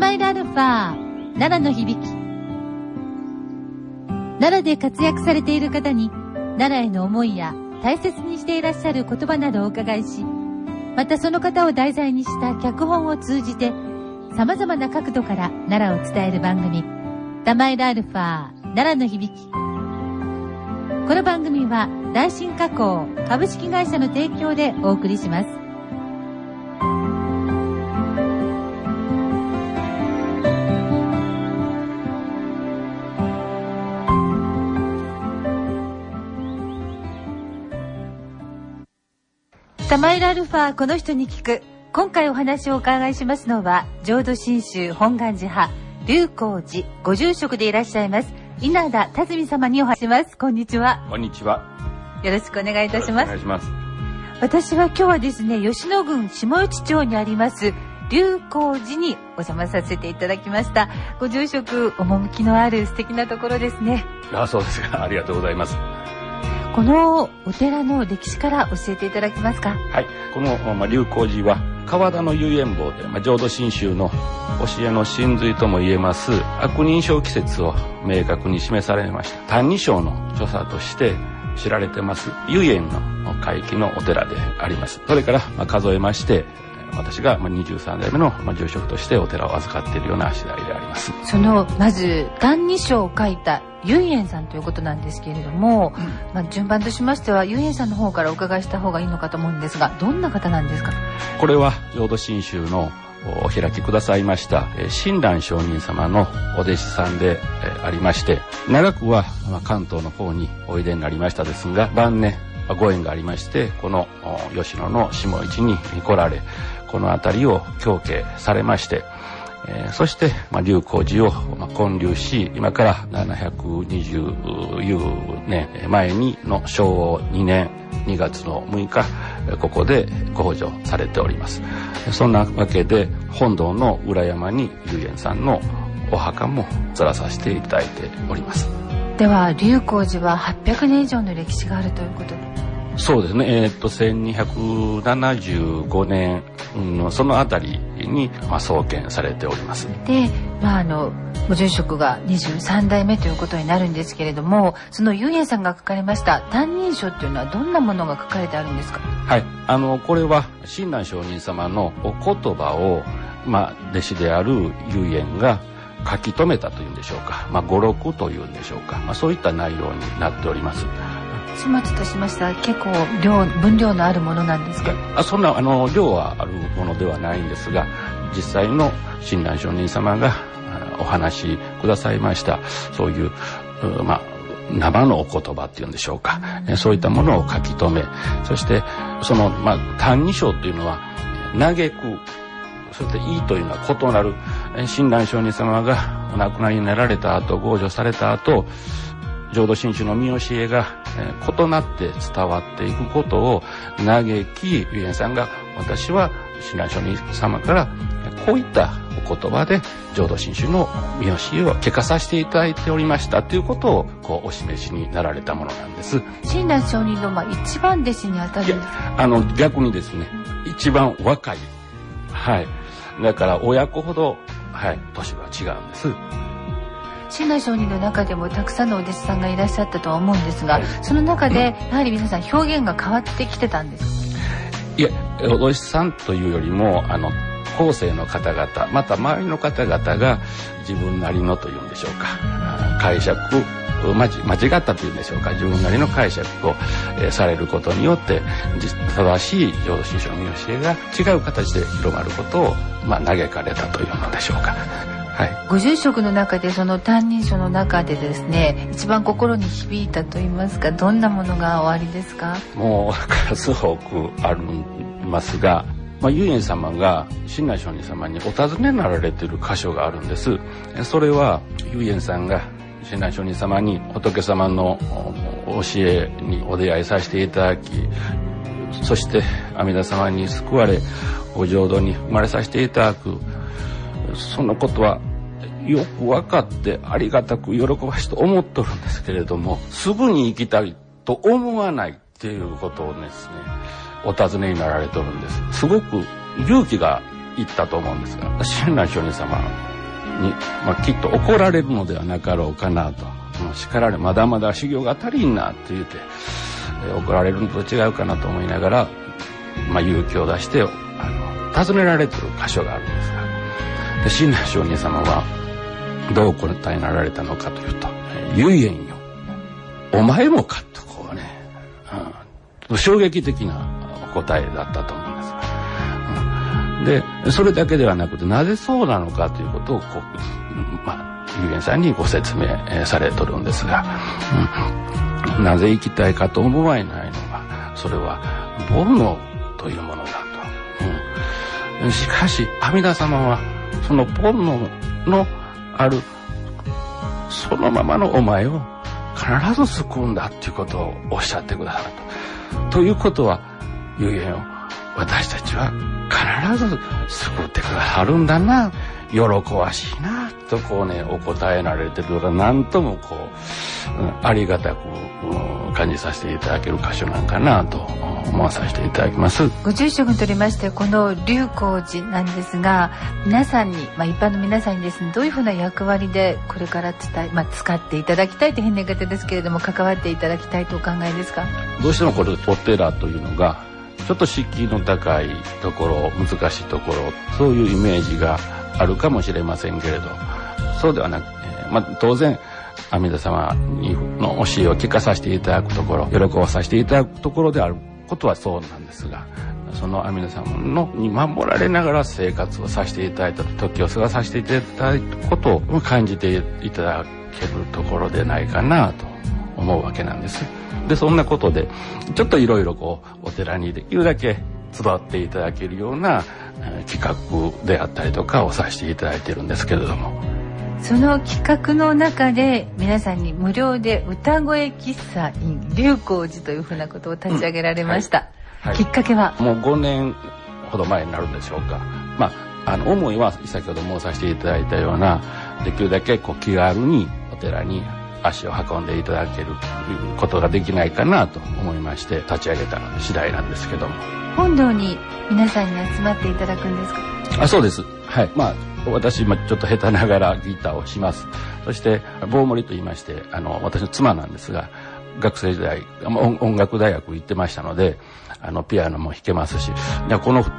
玉井アルファ奈良の響き。奈良で活躍されている方に奈良への思いや大切にしていらっしゃる言葉などをお伺いし、またその方を題材にした脚本を通じて様々な角度から奈良を伝える番組、玉井アルファ奈良の響き。この番組は大新加工株式会社の提供でお送りします。玉井アルファこの人に聞く。今回お話をお伺いしますのは、浄土真宗本願寺派龍光寺ご住職でいらっしゃいます稲田辰巳様にお話します。こんにちは。 こんにちは。 よろしくお願いいたします。 お願いします。 私は今日はですね、吉野郡下内町にあります龍光寺にお邪魔させていただきました。ご住職、趣のある素敵なところですね。 そうですか。ありがとうございます。 このお寺の歴史から教えていただけますか。 はい。この龍光寺は川田の遊園坊で、浄土真宗の教えの真髄とも言えます悪人称季節を明確に示されました。歎異抄の著者として知られてます遊園の会期のお寺であります。それから数えまして私が23代目の住職としてお寺を預かっているような次第であります。 まず歎異抄を書いた唯円さんということなんですけれども、順番としましては唯円さんの方からお伺いした方がいいのかと思うんですが、どんな方なんですか。 これは浄土真宗のお開きくださいました親鸞上人様のお弟子さんでありまして、長くは関東の方においでになりましたですが、晩年ご縁がありましてこの吉野の下市に来られ、この辺りを供敬されまして、そして龍光寺を建立し、今から720年前にの昭和2年2月の6日ここでご補助されております。そんなわけで本堂の裏山に龍円さんのお墓も祀らさせていただいております。 では龍光寺は800年以上の歴史があるということで。 そうですね。1275年のそのあたりに創建されております。 で、ご住職が23代目ということになるんですけれども、その唯円さんが書かれました歎異抄というのはどんなものが書かれてあるんですか。 はい。これは親鸞上人様のお言葉を弟子である唯円が書き留めたというんでしょうか、語録というんでしょうか、そういった内容になっております。 始末としましたら結構分量のあるものなんですか。 そんな量はあるものではないんですが、実際の親鸞上人様がお話しくださいましたそういう生のお言葉っていうんでしょうか、そういったものを書き留め、そしてその歎異抄というのは嘆く、そしていいというのは異なる、親鸞上人様がお亡くなりになられた後、豪女された後、浄土真宗の見教えが異なって伝わっていくことを嘆き、唯円さんが私は親鸞上人様からこういったお言葉で浄土真宗の見教えを聞かさせていただいておりましたということをお示しになられたものなんです。 親鸞上人の一番弟子にあたる。 逆にですね、一番若い、だから親子ほど、年は違うんです。 親鸞上人の中でもたくさんのお弟子さんがいらっしゃったとは思うんですが、その中でやはり皆さん表現が変わってきてたんですか。 いや、お弟子さんというよりも後世の方々、また周りの方々が自分なりのというんでしょうか、解釈間違ったというんでしょうか、自分なりの解釈を、されることによって正しい浄土真宗の見教えが違う形で広まることを嘆かれたというのでしょうか。 ご住職の中でその歎異抄の中でですね、一番心に響いたといいますか、どんなものがおありですか。 もう数多くありますが、唯円様が親鸞上人様にお尋ねになられている箇所があるんです。それは唯円さんが親鸞上人様に仏様の教えにお出会いさせていただき、そして阿弥陀様に救われご浄土に生まれさせていただく、そのことはよく分かってありがたく喜ばしと思っとるんですけれども、すぐに行きたいと思わないっていうことをですね、お尋ねになられてるんです。すごく勇気がいったと思うんですが、親鸞上人様に、きっと怒られるのではなかろうかなと、叱られまだまだ修行が足りんなって言って、怒られるのと違うかなと思いながら、勇気を出して尋ねられてる箇所があるんですが、で親鸞上人様はどうお答えになられたのかというと、言えんよ、お前もかとこうね、衝撃的な答えだったと思うんですが、でそれだけではなくて、なぜそうなのかということを唯円さんにご説明されとるんですが、なぜ生きたいかと思わないのが、それは煩悩というものだと、しかし阿弥陀様はその煩悩のあるそのままのお前を必ず救うんだっていうことをおっしゃってくださるということは、唯円を私たちは必ず救ってくださるんだな、喜ばしいなとこうね、お答えられてるから、なんともこう、ありがたく感じさせていただける箇所なんかなと思わさせていただきます。 ご住職にとりまして、この龍光寺なんですが、皆さんに、一般の皆さんにですね、どういうふうな役割でこれから使っていただきたいという変な言い方ですけれども、関わっていただきたいとお考えですか？ どうしてもこれお寺というのがちょっと敷居の高いところ、難しいところ、そういうイメージがあるかもしれませんけれど、そうではなく、当然阿弥陀様の教えを聞かさせていただくところ、喜ばさせていただくところであることはそうなんですが、その阿弥陀様に守られながら生活をさせていただいた時を過ごさせていただいたことを感じていただけるところでないかなと思うわけなんです。でそんなことでちょっといろいろお寺にできるだけ集っていただけるような企画であったりとかをさせていただいてるんですけれども、 その企画の中で皆さんに無料で歌声喫茶 in 龍光寺というふうなことを立ち上げられました、きっかけはもう5年ほど前になるんでしょうか。思いは先ほど申させていただいたような、できるだけ気軽にお寺に足を運んでいただけることができないかなと思いまして立ち上げた次第なんですけども。 本堂に皆さんに集まっていただくんですか？ そうです。はい。私ちょっと下手ながらギターをします。そして棒盛りと言いまして、私の妻なんですが、学生時代音楽大学行ってましたので、ピアノも弾けますし、この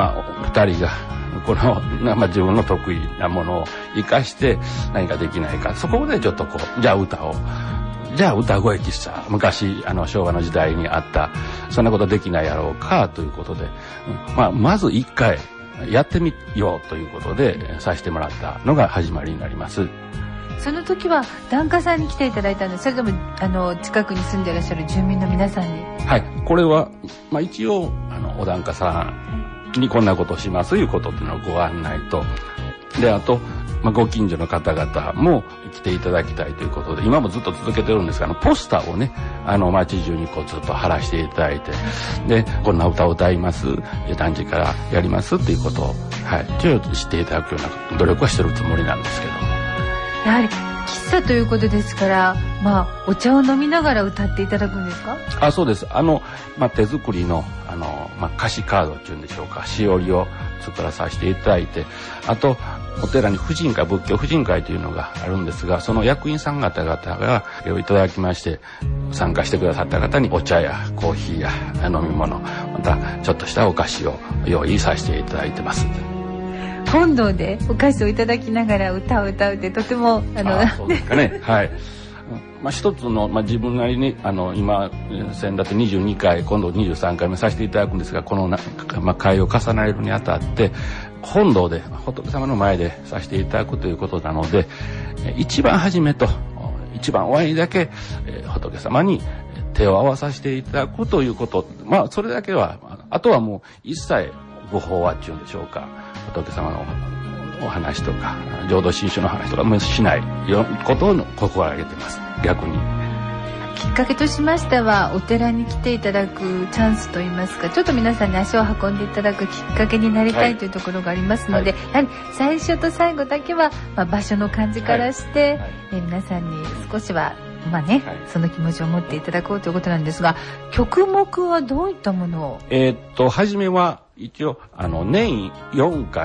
2人がこの、自分の得意なものを生かして何かできないか、そこでちょっとじゃあ歌声喫茶、昔昭和の時代にあったそんなことできないやろうかということで、まず一回やってみようということでさせてもらったのが始まりになります。 その時は檀家さんに来ていただいたんです。それとも近くに住んでいらっしゃる住民の皆さんに？はい、 これは、一応お檀家さんにこんなことをしますいうことっていうのをご案内と、であと、ご近所の方々も来ていただきたいということで、今もずっと続けてるんですが、ポスターをね、街中にずっと貼らせていただいて、でこんな歌を歌います、何時からやりますっていうことを、一応知っていただくような努力はしてるつもりなんですけども。 やはり喫茶ということですから、お茶を飲みながら歌っていただくんですか？そうです。 手作りの歌詞カードっていうんでしょうか、しおりを作らさせていただいて、あとお寺に仏教婦人会というのがあるんですが、その役員さん方々がいただきまして、参加してくださった方にお茶やコーヒーや飲み物、またちょっとしたお菓子を用意させていただいてます。 本堂でお菓子をいただきながら歌を歌うってとてもそうですかね。はい。一つの、自分なりに今先だって22回今度23回目させていただくんですが、この会を重ねるにあたって本堂で仏様の前でさせていただくということなので、一番初めと一番終わりだけ仏様に手を合わさせていただくということ、それだけは、あとはもう一切ご法話っていうんでしょうか、仏様のお話とか浄土真宗の話とかもしないことを心がけてます。逆にきっかけとしましては、お寺に来ていただくチャンスといいますか、ちょっと皆さんに足を運んでいただくきっかけになりたいというところがありますので、やはり最初と最後だけは、場所の感じからして、皆さんに少しはその気持ちを持っていただこうということなんですが、曲目はどういったものを？ 初めは一応年4回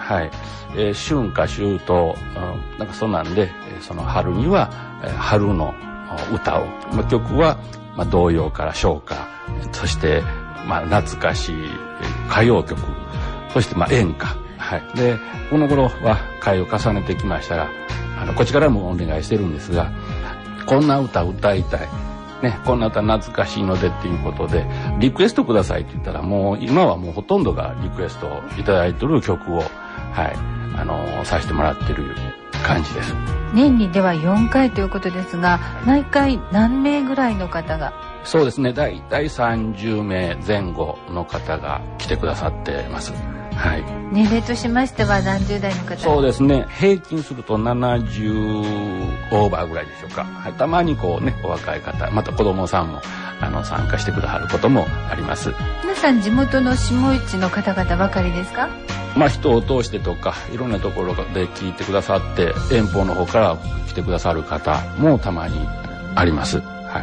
はい。春夏秋冬、なんかそんなんで、その春には、春の歌を、曲は、童謡から唱歌、そして、懐かしい歌謡曲、そして演歌。はい。で、この頃は会を重ねてきましたら、こっちからもお願いしてるんですが、こんな歌歌いたい。ね、こんな歌懐かしいのでっていうことで、リクエストくださいって言ったら、もう今はもうほとんどがリクエストをいただいてる曲を、はい、させてもらってる感じです。 年にでは4回ということですが、毎回何名ぐらいの方が？ そうですね、だいたい30名前後の方が来てくださってます。はい。 年齢としましては何十代の方？ そうですね、平均すると70オーバーぐらいでしょうか。はい、たまにこうね、お若い方、また子供さんも参加してくださることもあります。 皆さん地元の下市の方々ばかりですか？ 人を通してとかいろんなところで聞いてくださって遠方の方から来てくださる方もたまにあります。はい。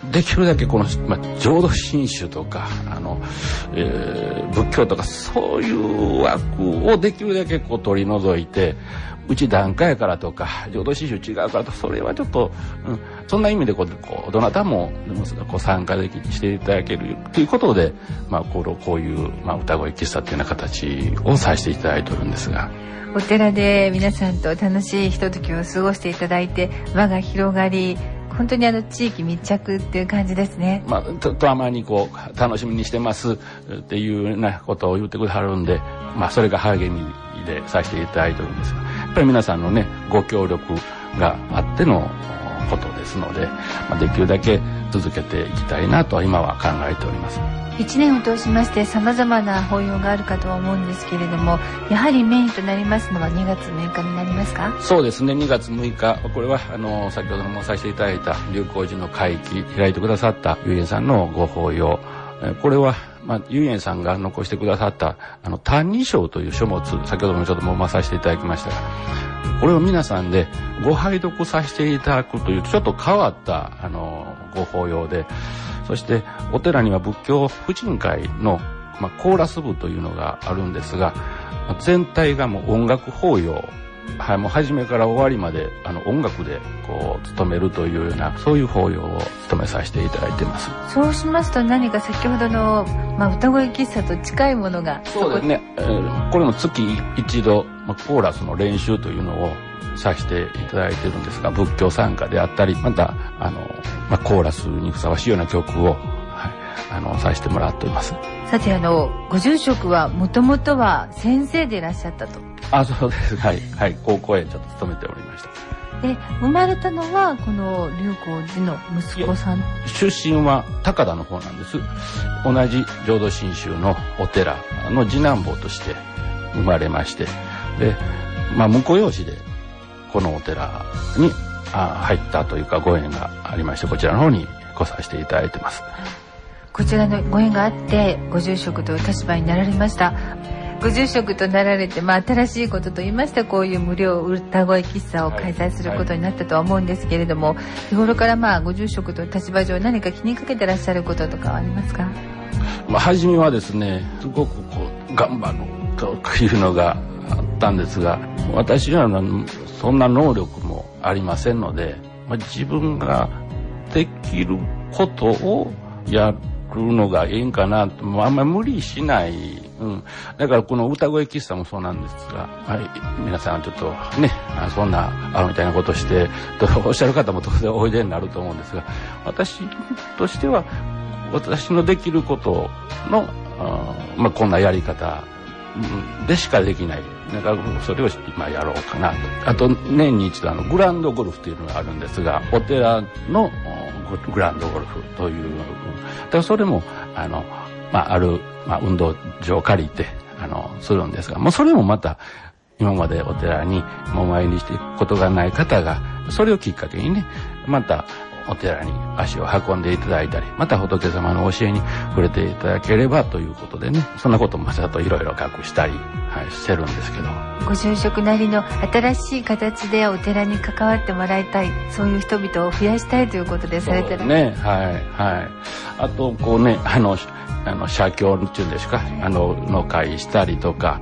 できるだけこの、浄土真宗とか仏教とかそういう枠をできるだけこう取り除いて、うち檀家やからとか浄土真宗違うからと、それはちょっと、そんな意味でこうどなたもこう参加できしていただけるということで、こういう、歌声喫茶というような形をさせていただいているんですが、 お寺で皆さんと楽しいひとときを過ごしていただいて、輪が広がり、本当に地域密着っていう感じですね。 たまにこう楽しみにしてますっていうようなことを言ってくださるんで、それが励みでさせていただいてるんですが、やっぱり皆さんのねご協力があってのことですので、できるだけ続けていきたいなと今は考えております。 1年を通しまして様々な法要があるかとは思うんですけれども、やはりメインとなりますのは2月6日になりますか？ そうですね、2月6日、これは先ほどもさせていただいた龍光寺の会期開いてくださった唯円さんのご法要、これは唯円さんが残してくださった「歎異抄」という書物、先ほどもちょっと読まさせていただきましたが、これを皆さんでご拝読させていただくというちょっと変わったご法要で、そしてお寺には仏教婦人会の、コーラス部というのがあるんですが、全体がもう音楽法要、はい、もう初めから終わりまで音楽でこう務めるというような、そういう法要を務めさせていただいています。 そうしますと何か先ほどの、歌声喫茶と近いものが？ そうですね、これも月一度、コーラスの練習というのをさせていただいているんですが、仏教参加であったり、またコーラスにふさわしいような曲を、させてもらっております。 さてご住職はもともとは先生でいらっしゃったと？ そうです。はい、はい、高校へちょっと勤めておりました。 で、生まれたのはこの龍光寺の息子さん？出身は高田の方なんです。同じ浄土真宗のお寺の次男坊として生まれまして、で、婿養子でこのお寺に入ったというかご縁がありまして、こちらの方に来させていただいてます。 こちらのご縁があってご住職という立場になられました。ご住職となられて、新しいことといいましたこういう無料歌声喫茶を開催することになったとは思うんですけれども、日頃からご住職という立場上何か気にかけてらっしゃることとかはありますか？ 初めはですね、すごく頑張るというのがあったんですが、私はそんな能力もありませんので、自分ができることをやるのがいいんかなと、あんまり無理しない、だからこの歌声喫茶もそうなんですが、皆さんちょっとね、そんなみたいなことしてとおっしゃる方も当然おいでになると思うんですが、私としては私のできることの、こんなやり方でしかできない。だからそれを今やろうかなと。あと年に一度グランドゴルフというのがあるんですが、お寺のグランドゴルフという、だからそれもある、運動場を借りてするんですが、もうそれもまた今までお寺にお参りしていくことがない方が、それをきっかけにね、またお寺に足を運んでいただいたり、また仏様の教えに触れていただければということでね、そんなこともちょっといろいろ隠したり、してるんですけど、 ご住職なりの新しい形でお寺に関わってもらいたい、そういう人々を増やしたいということでされてるね。あとこうね、写経っていうんですか、の会したりとか、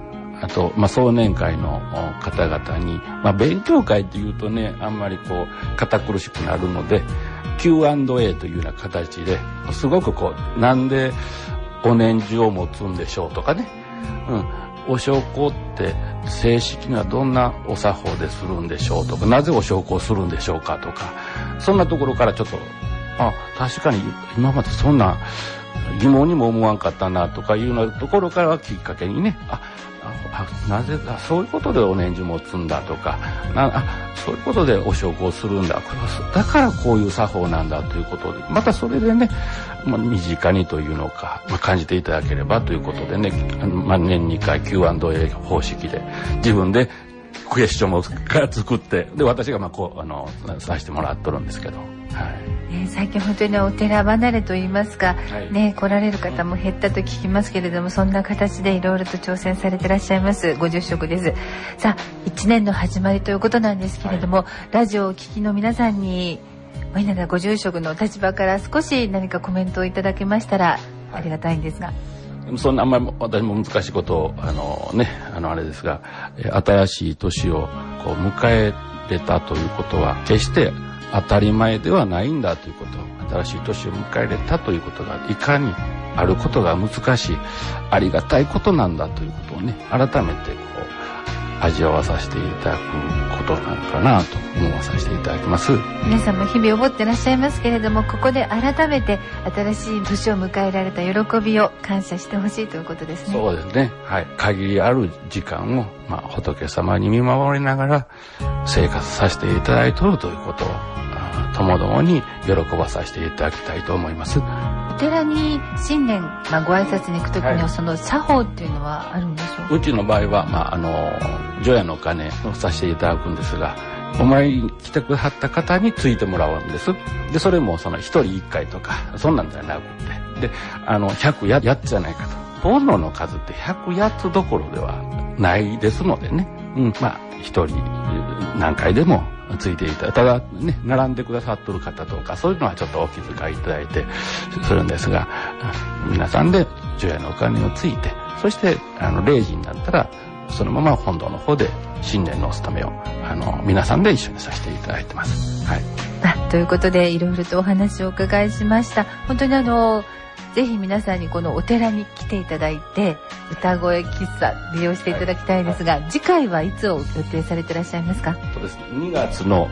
あと、壮年会の方々に、勉強会っていうとね、あんまり堅苦しくなるので、Q&A というような形ですごくなんでお念珠を持つんでしょうとかね、お焼香って正式にはどんなお作法でするんでしょうとか、なぜお焼香するんでしょうかとか、そんなところからちょっと、確かに今までそんな疑問にも思わんかったなとかいうようなところからきっかけにね、なぜだ、そういうことでお念珠持つんだとか、そういうことでお焼香するんだ、だからこういう作法なんだということで、またそれでね、身近にというのか、感じていただければということでね、年2回 Q&A 方式で自分でクエスチョンを作って、で私がさせてもらっとるんですけど、 最近本当にお寺離れといいますか、来られる方も減ったと聞きますけれども、そんな形でいろいろと挑戦されていらっしゃいますご住職です。さあ、1年の始まりということなんですけれども、ラジオをお聞きの皆さんにお稲田ご住職の立場から少し何かコメントをいただけましたらありがたいんですが。 そんなあんまり私も難しいことをあれですが、新しい年を迎えれたということは決して当たり前ではないんだということ、新しい年を迎えれたということがいかにあることが難しい、ありがたいことなんだということをね、改めて味わわさせていただくことなのかなと思わさせていただきます。 皆さんも日々思ってらっしゃいますけれども、ここで改めて新しい年を迎えられた喜びを感謝してほしいということですね。 そうですね。限りある時間を、仏様に見守りながら生活させていただいているということを、ともどもに喜ばさせていただきたいと思います。 お寺に新年、ご挨拶に行くときにはその作法っていうのはあるんでしょうか？ うちの場合は、除夜の鐘をさせていただくんですが、お参りに来てくださった方についてもらうんです。で、それも一人一回とか、そんなんじゃなくて、で、108つじゃないかと。煩悩の数って108つどころではないですのでね。一人何回でもついていただいて、ただね、並んでくださってる方とか、そういうのはちょっとお気遣いいただいてするんですが、皆さんで除夜のお鐘をついて、そして0時になったらそのまま本堂の方で新年のお勤めを皆さんで一緒にさせていただいてます。 ということでいろいろとお話をお伺いしました。本当にぜひ皆さんにこのお寺に来ていただいて、歌声喫茶利用していただきたいですが、次回はいつを予定されていらっしゃいますか？ そうです。2月の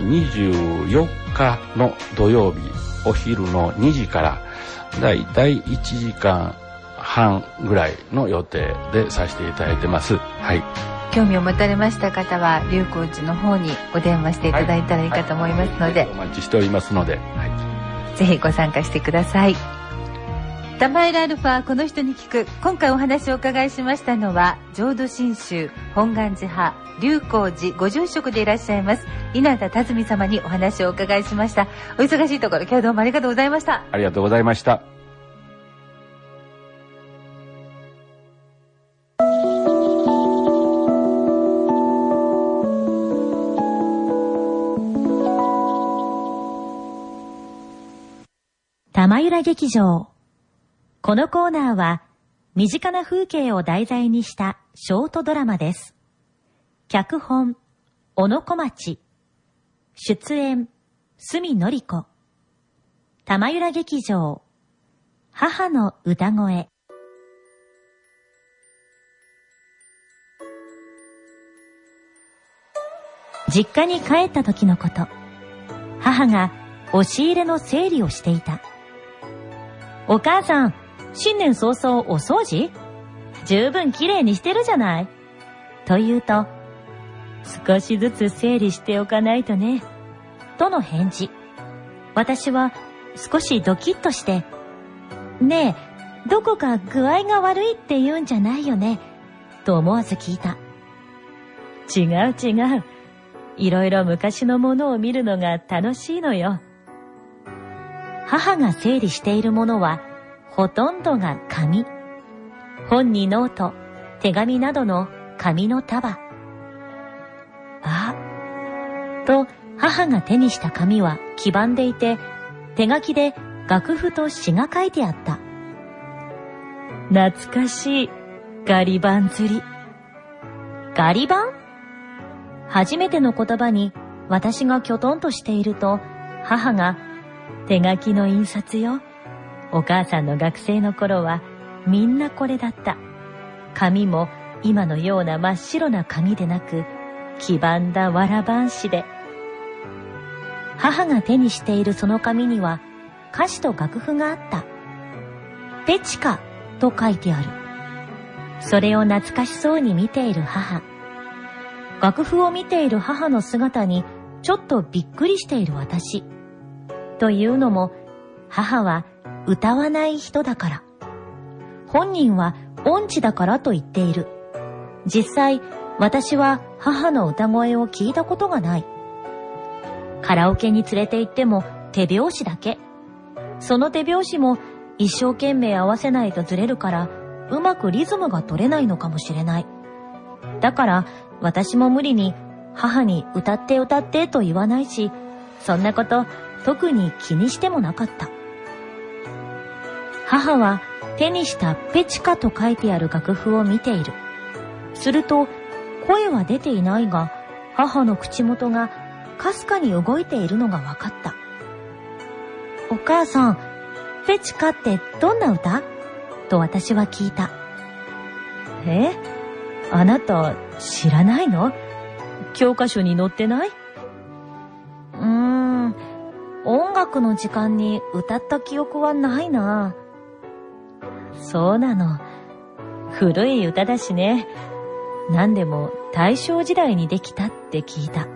24日の土曜日、お昼の2時からだいたい1時間半ぐらいの予定でさせていただいてます。 興味を持たれました方は龍光寺の方にお電話していただいたらいいかと思いますので、 お待ちしておりますので、 ぜひご参加してください。玉井アルファこの人に聞く。今回お話をお伺いしましたのは、浄土真宗本願寺派龍光寺ご住職でいらっしゃいます稲田辰巳様にお話をお伺いしました。お忙しいところ今日はどうもありがとうございました。 ありがとうございました。 玉浦劇場。このコーナーは身近な風景を題材にしたショートドラマです。脚本、小野小町。出演、角典子。玉浦劇場、母の歌声。実家に帰った時のこと。母が押し入れの整理をしていた。お母さん、新年早々お掃除？十分きれいにしてるじゃない。と言うと、少しずつ整理しておかないとね。との返事。私は少しドキッとして、ねえ、どこか具合が悪いって言うんじゃないよね。と思わず聞いた。違う違う。いろいろ昔のものを見るのが楽しいのよ。母が整理しているものは、ほとんどが紙。本にノート、手紙などの紙の束。と、母が手にした紙は黄ばんでいて、手書きで楽譜と詩が書いてあった。懐かしいガリ版釣り。 ガリ版？初めての言葉に私がきょとんとしていると、母が、手書きの印刷よ。お母さんの学生の頃はみんなこれだった。紙も今のような真っ白な紙でなく、黄ばんだわら版紙で。母が手にしているその紙には歌詞と楽譜があった。ペチカと書いてある。それを懐かしそうに見ている母。楽譜を見ている母の姿にちょっとびっくりしている私。というのも、母は歌わない人だから。本人は音痴だからと言っている。実際、私は母の歌声を聞いたことがない。カラオケに連れて行っても手拍子だけ。その手拍子も一生懸命合わせないとずれるから、うまくリズムが取れないのかもしれない。だから私も無理に母に歌って歌ってと言わないし、そんなこと特に気にしてもなかった。母は手にしたペチカと書いてある楽譜を見ている。すると声は出ていないが、母の口元がかすかに動いているのがわかった。お母さん、ペチカってどんな歌？と私は聞いた。あなた知らないの？教科書に載ってない？音楽の時間に歌った記憶はないな。そうなの。古い歌だしね。何でも大正時代にできたって聞いた。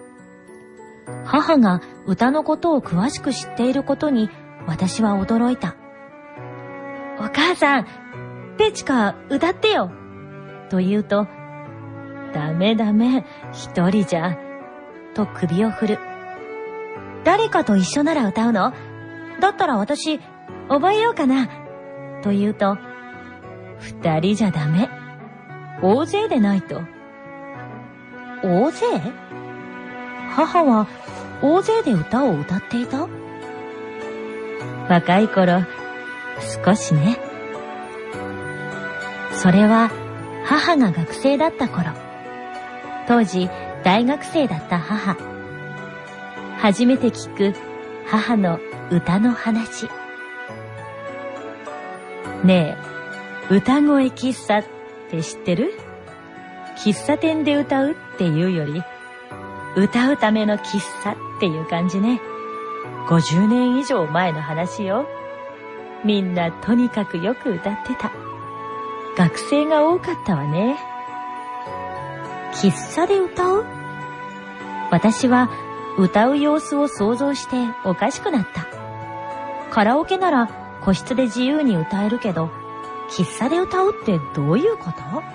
母が歌のことを詳しく知っていることに私は驚いた。お母さん、ペチカ歌ってよと言うと、ダメ一人じゃと首を振る。誰かと一緒なら歌うの？だったら私覚えようかなと言うと、二人じゃダメ、大勢でないと。大勢？母は大勢で歌を歌っていた？若い頃、少しね。それは母が学生だった頃。当時大学生だった母。初めて聞く母の歌の話。ねえ、歌声喫茶って知ってる？喫茶店で歌うっていうより、歌うための喫茶っていう感じね。50年以上前の話よ。みんなとにかくよく歌ってた。学生が多かったわね。喫茶で歌う？私は歌う様子を想像しておかしくなった。カラオケなら個室で自由に歌えるけど、喫茶で歌うってどういうこと？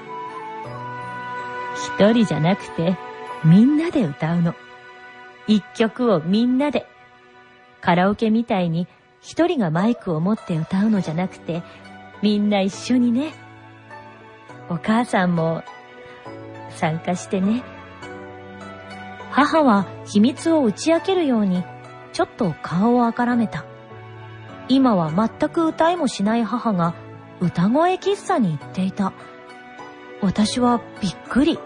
一人じゃなくてみんなで歌うの。一曲をみんなで。カラオケみたいに一人がマイクを持って歌うのじゃなくて、みんな一緒にね。お母さんも参加してね。母は秘密を打ち明けるようにちょっと顔をあからめた。今は全く歌いもしない母が歌声喫茶に行っていた。私はびっくり。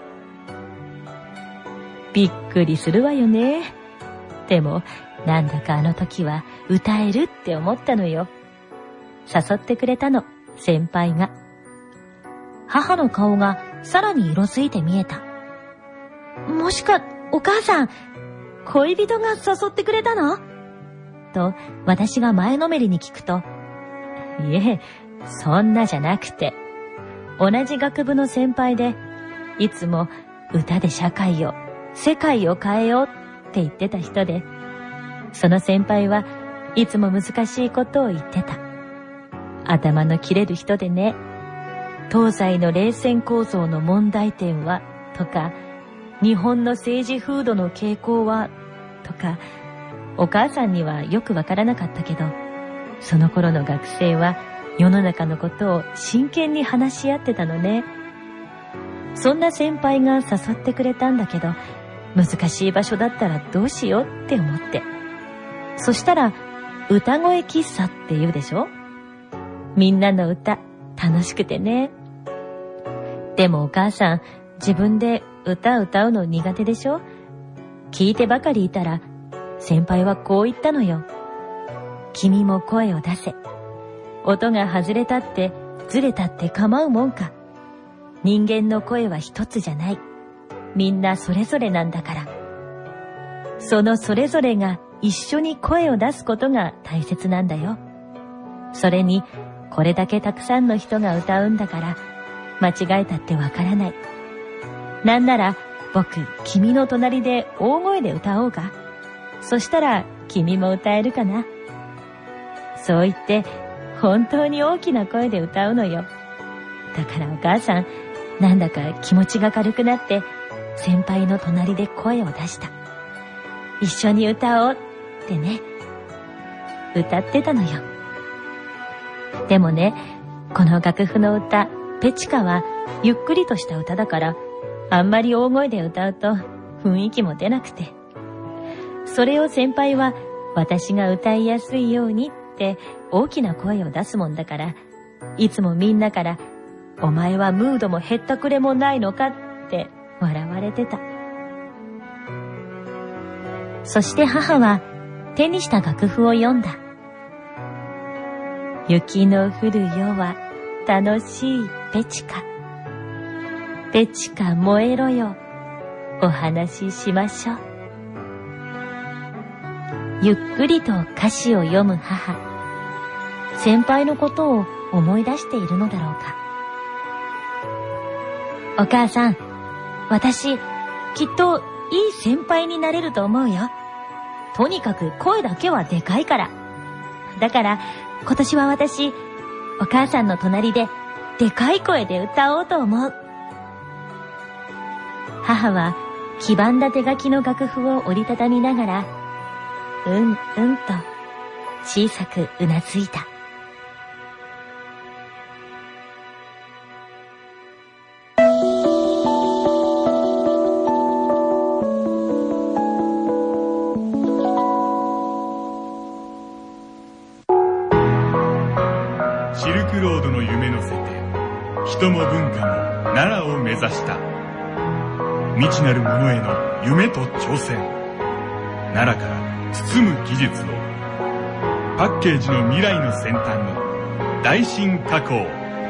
びっくりするわよね。でもなんだかあの時は歌えるって思ったのよ。誘ってくれたの、先輩が。母の顔がさらに色づいて見えた。もしか、お母さん、恋人が誘ってくれたの？と私が前のめりに聞くと、いえ、そんなじゃなくて、同じ学部の先輩で、いつも歌で社会を、世界を変えようって言ってた人で、その先輩はいつも難しいことを言ってた。頭の切れる人でね。東西の冷戦構造の問題点はとか、日本の政治風土の傾向はとか、お母さんにはよくわからなかったけど、その頃の学生は世の中のことを真剣に話し合ってたのね。そんな先輩が誘ってくれたんだけど、難しい場所だったらどうしようって思って。そしたら、歌声喫茶って言うでしょ？みんなの歌、楽しくてね。でもお母さん、 自分で歌うの苦手でしょ？聞いてばかりいたら、先輩はこう言ったのよ。君も声を出せ。音が外れたってずれたって構うもんか。人間の声は一つじゃない。みんなそれぞれなんだから。そのそれぞれが一緒に声を出すことが大切なんだよ。それに、これだけたくさんの人が歌うんだから、間違えたってわからない。なんなら、僕、君の隣で大声で歌おうか。そしたら、君も歌えるかな。そう言って、本当に大きな声で歌うのよ。だからお母さん、なんだか気持ちが軽くなって、先輩の隣で声を出した。一緒に歌おうってね。歌ってたのよ。でもね、この楽譜の歌、ペチカはゆっくりとした歌だから、あんまり大声で歌うと雰囲気も出なくて。それを先輩は私が歌いやすいようにって大きな声を出すもんだから、いつもみんなから、お前はムードもへったくれもないのかって笑われてた。そして母は手にした楽譜を読んだ。雪の降る夜は楽しいペチカ。ペチカ燃えろよ。お話ししましょう。ゆっくりと歌詞を読む母。先輩のことを思い出しているのだろうか。お母さん、私、きっといい先輩になれると思うよ。とにかく声だけはでかいから。だから今年は私、お母さんの隣ででかい声で歌おうと思う。母は黄ばんだ手書きの楽譜を折りたたみながら、うんと小さくうなずいた。 シルクロードの夢乗せて、人も文化も奈良を目指した。未知なるものへの夢と挑戦。奈良から包む技術を。パッケージの未来の先端に大進化工。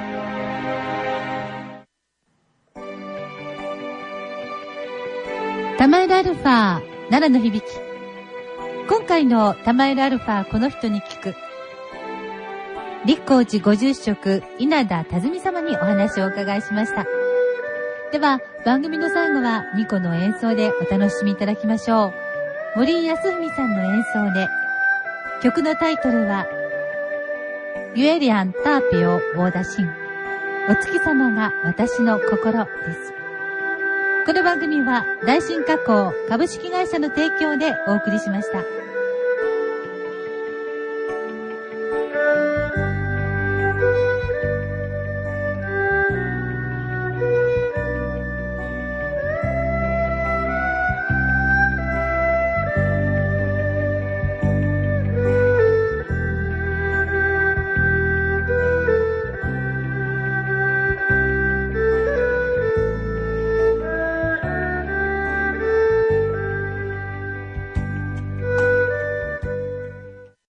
タマエルアルファ奈良の響き。今回のタマエルアルファこの人に聞く。立光寺ご住職稲田多美様にお話をお伺いしました。では番組の最後はミコの演奏でお楽しみいただきましょう。森井康文さんの演奏で、曲のタイトルはユエリアンターピオウォーダシン、お月様が私の心です。この番組は大進化工株式会社の提供でお送りしました。